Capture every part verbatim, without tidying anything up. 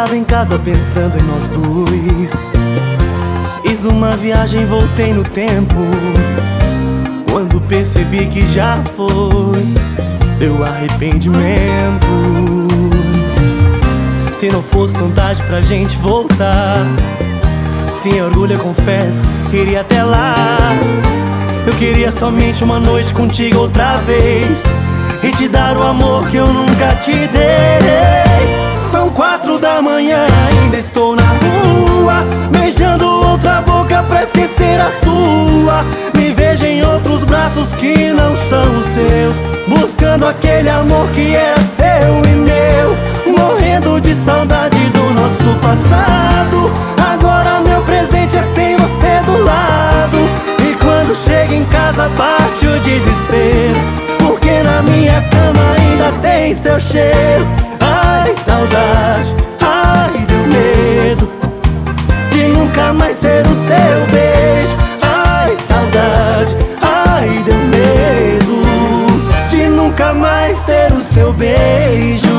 Tava em casa pensando em nós dois. Fiz uma viagem, voltei no tempo. Quando percebi que já foi, deu arrependimento. Se não fosse tão tarde pra gente voltar, sem orgulho eu confesso, iria até lá. Eu queria somente uma noite contigo outra vez e te dar o amor que eu nunca te dei. São quatro da manhã, ainda estou na rua, beijando outra boca pra esquecer a sua. Me vejo em outros braços que não são os seus, buscando aquele amor que era seu e meu, morrendo de saudade do nosso passado. Agora meu presente é sem você do lado, e quando chego em casa bate o desespero, porque na minha cama ainda tem seu cheiro. Ai, saudade, ai, deu medo de nunca mais ter o seu beijo. Ai, saudade, ai, deu medo de nunca mais ter o seu beijo.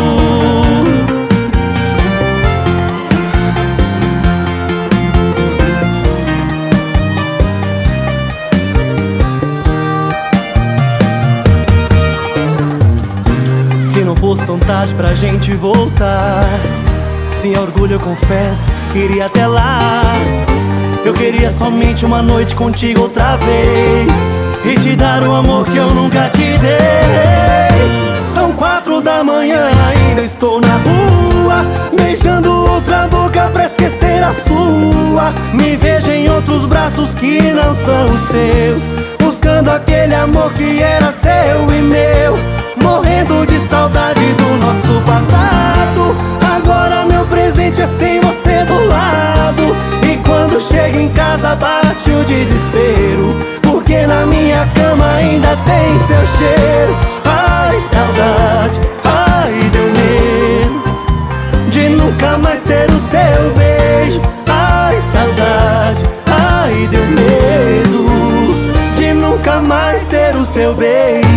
Se não fosse tão tarde pra gente voltar, sem orgulho eu confesso, iria até lá. Eu queria somente uma noite contigo outra vez e te dar o amor que eu nunca te dei. São quatro da manhã, ainda estou na rua, beijando outra boca pra esquecer a sua. Me vejo em outros braços que não são os seus, buscando aquele amor que era seu e meu, morrendo de saudade do nosso passado. Agora meu presente é sem você do lado, e quando chego em casa bate o desespero, porque na minha cama ainda tem seu cheiro. Ai, saudade, ai, deu medo de nunca mais ter o seu beijo. Ai, saudade, ai, deu medo de nunca mais ter o seu beijo.